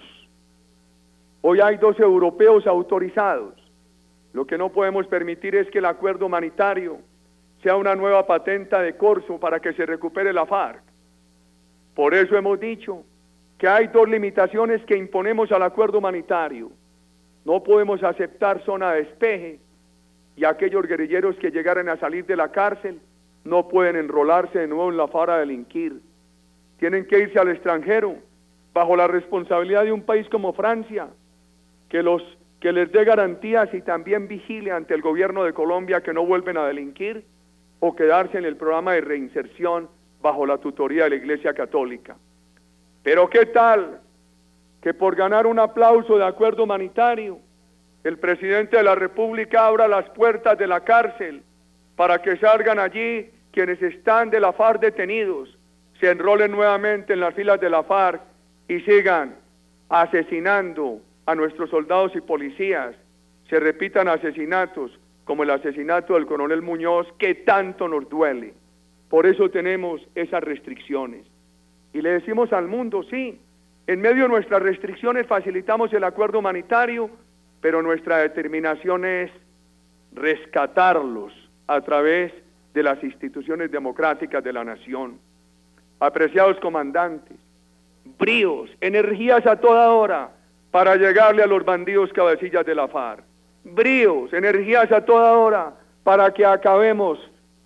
Hoy hay 2 europeos autorizados. Lo que no podemos permitir es que el acuerdo humanitario sea una nueva patenta de corso para que se recupere la FARC. Por eso hemos dicho que hay 2 limitaciones que imponemos al acuerdo humanitario. No podemos aceptar zona de despeje, y aquellos guerrilleros que llegaran a salir de la cárcel no pueden enrolarse de nuevo en la FARC a delinquir. Tienen que irse al extranjero, bajo la responsabilidad de un país como Francia, que les dé garantías y también vigile ante el gobierno de Colombia que no vuelven a delinquir, o quedarse en el programa de reinserción bajo la tutoría de la Iglesia Católica. Pero ¿qué tal que por ganar un aplauso de acuerdo humanitario, el presidente de la República abra las puertas de la cárcel para que salgan allí quienes están de la FARC detenidos, se enrolen nuevamente en las filas de la FARC y sigan asesinando a nuestros soldados y policías, se repitan asesinatos como el asesinato del coronel Muñoz, que tanto nos duele? Por eso tenemos esas restricciones. Y le decimos al mundo, sí, en medio de nuestras restricciones facilitamos el acuerdo humanitario, pero nuestra determinación es rescatarlos a través de las instituciones democráticas de la nación. Apreciados comandantes, bríos, energías a toda hora para llegarle a los bandidos cabecillas de la FARC. Bríos, energías a toda hora para que acabemos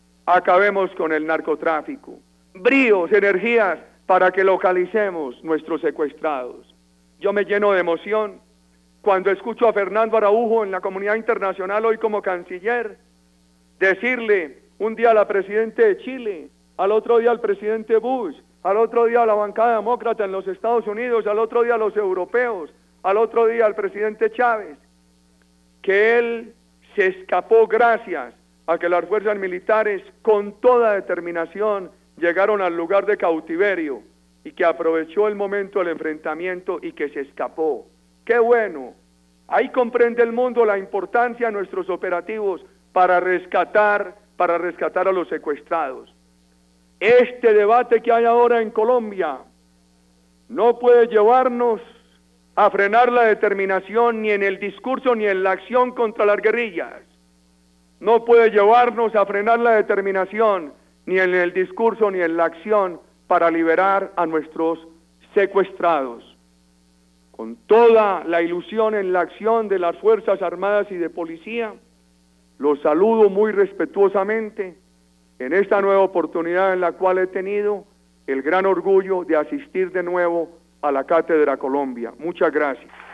con el narcotráfico. Bríos, energías para que localicemos nuestros secuestrados. Yo me lleno de emoción cuando escucho a Fernando Araujo en la comunidad internacional hoy como canciller decirle un día a la presidenta de Chile, al otro día al presidente Bush, al otro día a la bancada demócrata en los Estados Unidos, al otro día a los europeos, al otro día al presidente Chávez, que él se escapó gracias a que las fuerzas militares con toda determinación llegaron al lugar de cautiverio y que aprovechó el momento del enfrentamiento y que se escapó. ¡Qué bueno! Ahí comprende el mundo la importancia de nuestros operativos para rescatar a los secuestrados. Este debate que hay ahora en Colombia no puede llevarnos a frenar la determinación ni en el discurso ni en la acción contra las guerrillas. No puede llevarnos a frenar la determinación ni en el discurso ni en la acción para liberar a nuestros secuestrados. Con toda la ilusión en la acción de las Fuerzas Armadas y de Policía, los saludo muy respetuosamente en esta nueva oportunidad en la cual he tenido el gran orgullo de asistir de nuevo a la Cátedra Colombia. Muchas gracias.